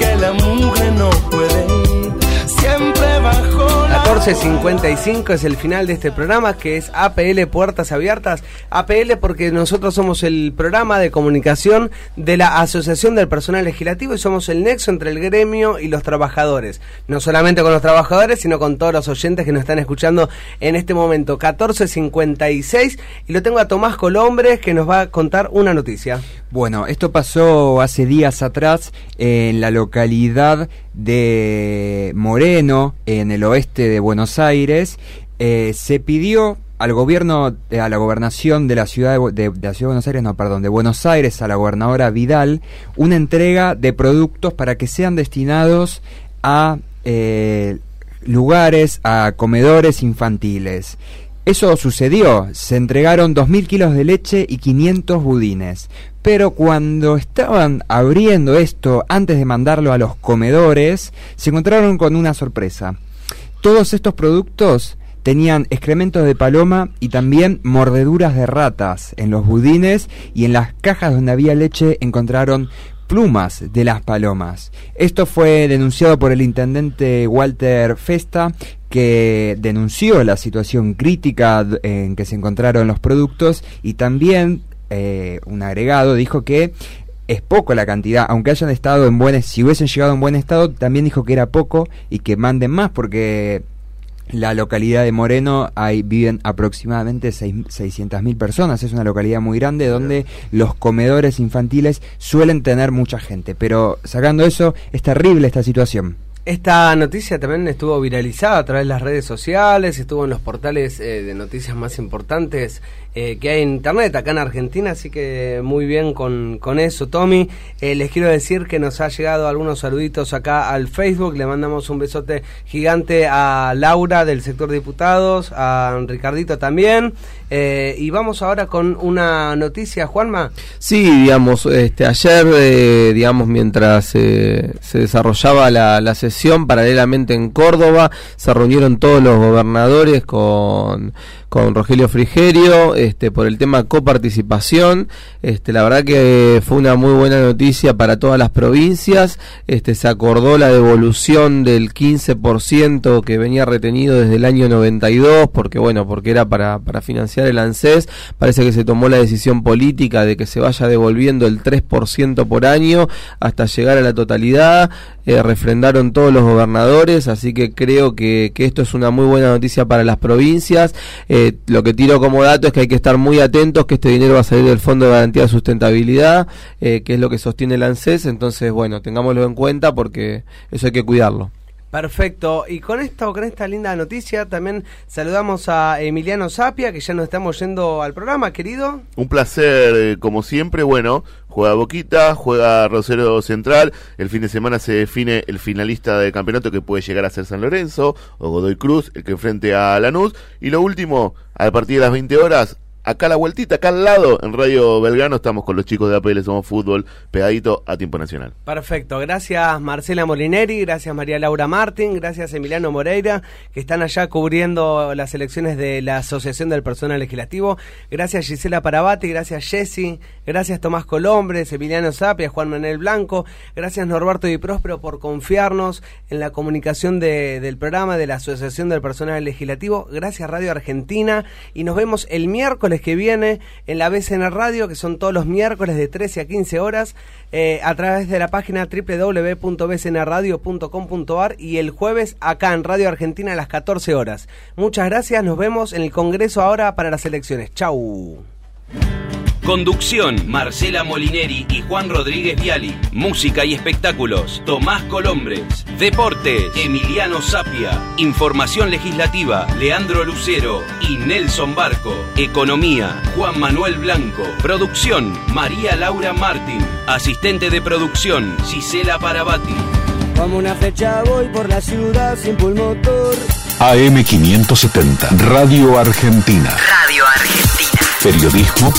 que la mujer no puede ir siempre bajo la... 14:55 es el final de este programa, que es APL Puertas Abiertas. APL porque nosotros somos el programa de comunicación de la Asociación del Personal Legislativo y somos el nexo entre el gremio y los trabajadores. No solamente con los trabajadores, sino con todos los oyentes que nos están escuchando en este momento. 14:56 y lo tengo a Tomás Colombres, que nos va a contar una noticia. Bueno, esto pasó hace días atrás en la localidad de Moreno, en el oeste de Buenos Aires. Se pidió al gobierno, a la gobernación de la ciudad de la ciudad de Buenos Aires, de Buenos Aires, a la gobernadora Vidal, una entrega de productos para que sean destinados a lugares, a comedores infantiles. Eso sucedió, se entregaron 2.000 kilos de leche y 500 budines. Pero cuando estaban abriendo esto, antes de mandarlo a los comedores, se encontraron con una sorpresa. Todos estos productos tenían excrementos de paloma y también mordeduras de ratas. En los budines y en las cajas donde había leche encontraron plumas de las palomas. Esto fue denunciado por el intendente Walter Festa, que denunció la situación crítica en que se encontraron los productos, y también un agregado dijo que es poco la cantidad, aunque hayan estado si hubiesen llegado en buen estado, también dijo que era poco y que manden más, porque la localidad de Moreno viven aproximadamente 600.000 personas. Es una localidad muy grande donde los comedores infantiles suelen tener mucha gente. Pero sacando eso, es terrible esta situación. Esta noticia también estuvo viralizada a través de las redes sociales, estuvo en los portales de noticias más importantes que hay en internet acá en Argentina, así que muy bien con eso, Tommy. Les quiero decir que nos ha llegado algunos saluditos acá al Facebook. Le mandamos un besote gigante a Laura del sector diputados, a Ricardito también, y vamos ahora con una noticia, Juanma. Sí, digamos, ayer, digamos, mientras se desarrollaba la sesión paralelamente en Córdoba, se reunieron todos los gobernadores con Rogelio Frigerio, por el tema coparticipación. La verdad que fue una muy buena noticia para todas las provincias. Se acordó la devolución del 15% que venía retenido desde el año 92, porque era para financiar el ANSES. Parece que se tomó la decisión política de que se vaya devolviendo el 3% por año hasta llegar a la totalidad. Refrendaron todos los gobernadores, así que creo que esto es una muy buena noticia para las provincias. Lo que tiro como dato es que hay que estar muy atentos, que este dinero va a salir del Fondo de Garantía de Sustentabilidad, que es lo que sostiene el ANSES. Entonces, tengámoslo en cuenta porque eso hay que cuidarlo. Perfecto, y con esta linda noticia también saludamos a Emiliano Sapia, que ya nos estamos yendo al programa, querido. Un placer, como siempre. Juega Boquita, juega Rosario Central, el fin de semana se define el finalista del campeonato, que puede llegar a ser San Lorenzo o Godoy Cruz, el que enfrente a Lanús. Y lo último, a partir de las 20 horas, acá a la vueltita, acá al lado, en Radio Belgrano, estamos con los chicos de APL Somos Fútbol, pegadito a Tiempo Nacional. Perfecto, gracias Marcela Molineri, gracias María Laura Martín, gracias Emiliano Moreira, que están allá cubriendo las elecciones de la Asociación del Personal Legislativo, gracias Gisela Parabati, gracias Jessy, gracias Tomás Colombres, Emiliano Sapia, Juan Manuel Blanco, gracias Norberto Di Próspero por confiarnos en la comunicación del programa de la Asociación del Personal Legislativo, gracias Radio Argentina, y nos vemos el miércoles que viene en la BCN Radio, que son todos los miércoles de 13 a 15 horas, a través de la página www.bcnradio.com.ar, y el jueves acá en Radio Argentina a las 14 horas. Muchas gracias, nos vemos en el Congreso ahora para las elecciones. Chau. Conducción, Marcela Molineri y Juan Rodríguez Viali. Música y espectáculos, Tomás Colombres. Deportes, Emiliano Sapia. Información legislativa, Leandro Lucero y Nelson Barco. Economía, Juan Manuel Blanco. Producción, María Laura Martín. Asistente de producción, Gisela Parabati. Como una flecha voy por la ciudad sin pulmotor. AM570, Radio Argentina. Radio Argentina. Periodismo